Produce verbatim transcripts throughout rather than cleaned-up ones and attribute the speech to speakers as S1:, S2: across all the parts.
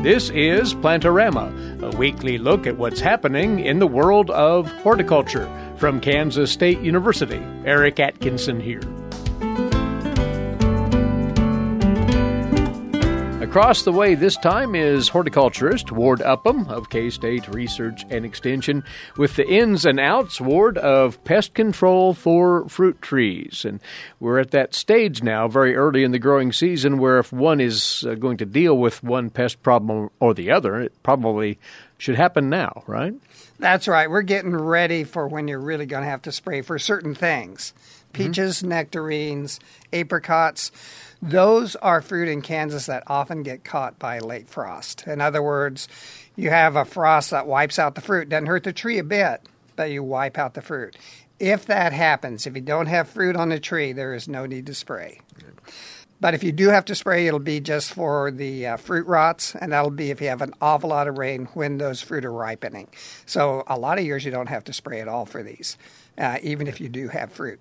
S1: This is Plantorama, a weekly look at what's happening in the world of horticulture. From Kansas State University, Eric Atkinson here. Across the way this time is horticulturist Ward Upham of K-State Research and Extension with the ins and outs, Ward, of pest control for fruit trees. And we're at that stage now, very early in the growing season, where if one is uh, going to deal with one pest problem or the other, it probably should happen now, right?
S2: That's right. We're getting ready for when you're really going to have to spray for certain things. Peaches, mm-hmm. nectarines, apricots. Those are fruit in Kansas that often get caught by late frost. In other words, you have a frost that wipes out the fruit. Doesn't hurt the tree a bit, but you wipe out the fruit. If that happens, if you don't have fruit on the tree, there is no need to spray. But if you do have to spray, it'll be just for the uh, fruit rots, and that'll be if you have an awful lot of rain when those fruit are ripening. So a lot of years you don't have to spray at all for these, uh, even if you do have fruit.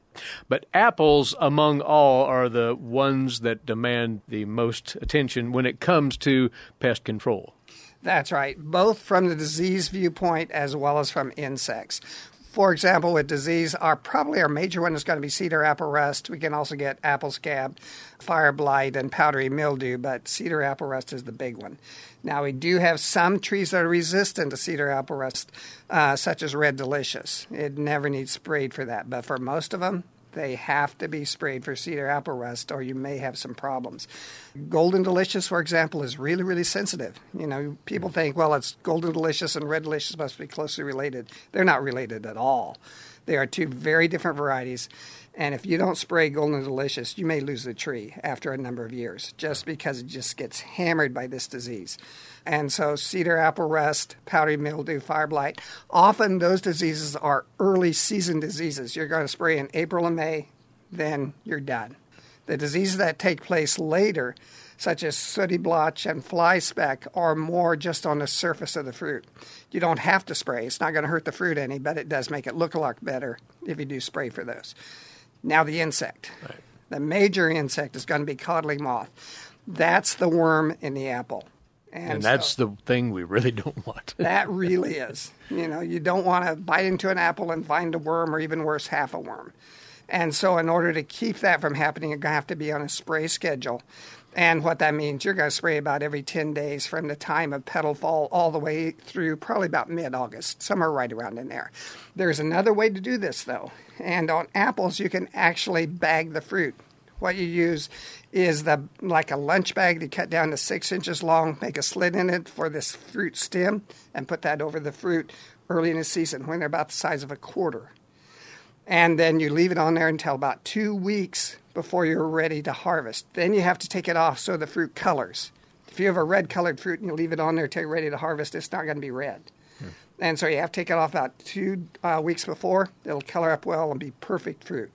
S1: But apples, among all, are the ones that demand the most attention when it comes to pest control.
S2: That's right, both from the disease viewpoint as well as from insects. For example, with disease, our probably our major one is going to be cedar apple rust. We can also get apple scab, fire blight, and powdery mildew, but cedar apple rust is the big one. Now, we do have some trees that are resistant to cedar apple rust, uh, such as Red Delicious. It never needs sprayed for that, but for most of them, they have to be sprayed for cedar apple rust, or you may have some problems. Golden Delicious, for example, is really, really sensitive. You know, people think, well, it's Golden Delicious and Red Delicious must be closely related. They're not related at all. They are two very different varieties. And if you don't spray Golden Delicious, you may lose the tree after a number of years just because it just gets hammered by this disease. And so cedar apple rust, powdery mildew, fire blight, often those diseases are early season diseases. You're going to spray in April and May, then you're done. The diseases that take place later, such as sooty blotch and fly speck, are more just on the surface of the fruit. You don't have to spray. It's not going to hurt the fruit any, but it does make it look a lot better if you do spray for those. Now the insect. Right. The major insect is going to be codling moth. That's the worm in the apple.
S1: And, and that's so, the thing we really don't want.
S2: That really is. You know, you don't want to bite into an apple and find a worm, or even worse, half a worm. And so in order to keep that from happening, you're going to have to be on a spray schedule. And what that means, you're going to spray about every ten days from the time of petal fall all the way through probably about mid-August, somewhere right around in there. There's another way to do this, though. And on apples, you can actually bag the fruit. What you use is the like a lunch bag to cut down to six inches long, make a slit in it for this fruit stem, and put that over the fruit early in the season when they're about the size of a quarter. And then you leave it on there until about two weeks before you're ready to harvest. Then you have to take it off so the fruit colors. If you have a red-colored fruit and you leave it on there until you're ready to harvest, it's not going to be red. Hmm. And so you have to take it off about two uh, weeks before. It'll color up well and be perfect fruit.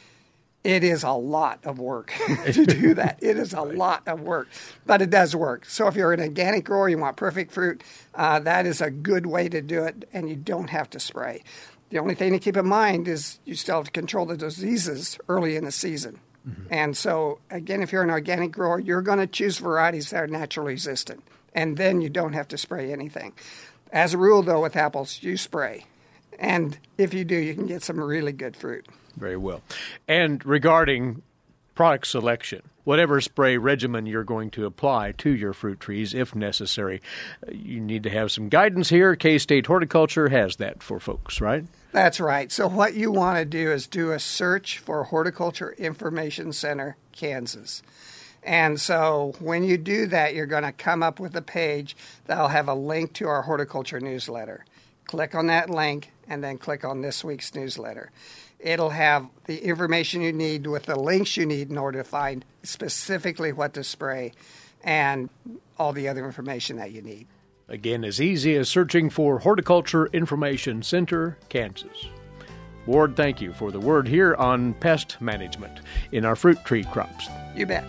S2: It is a lot of work to do that. It is a right. lot of work, but it does work. So if you're an organic grower, you want perfect fruit, uh, that is a good way to do it, and you don't have to spray. The only thing to keep in mind is you still have to control the diseases early in the season. Mm-hmm. And so, again, if you're an organic grower, you're going to choose varieties that are naturally resistant, and then you don't have to spray anything. As a rule, though, with apples, you spray. And if you do, you can get some really good fruit.
S1: Very well. And regarding product selection, whatever spray regimen you're going to apply to your fruit trees, if necessary, you need to have some guidance here. K-State Horticulture has that for folks, right?
S2: That's right. So what you want to do is do a search for Horticulture Information Center, Kansas. And so when you do that, you're going to come up with a page that'll have a link to our horticulture newsletter. Click on that link and then click on this week's newsletter. It'll have the information you need with the links you need in order to find specifically what to spray and all the other information that you need.
S1: Again, as easy as searching for Horticulture Information Center, Kansas. Ward, thank you for the word here on pest management in our fruit tree crops.
S2: You bet.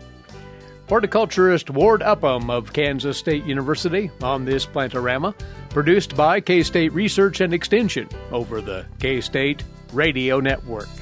S1: Horticulturist Ward Upham of Kansas State University on this Plantorama, produced by K-State Research and Extension over the K-State Radio Network.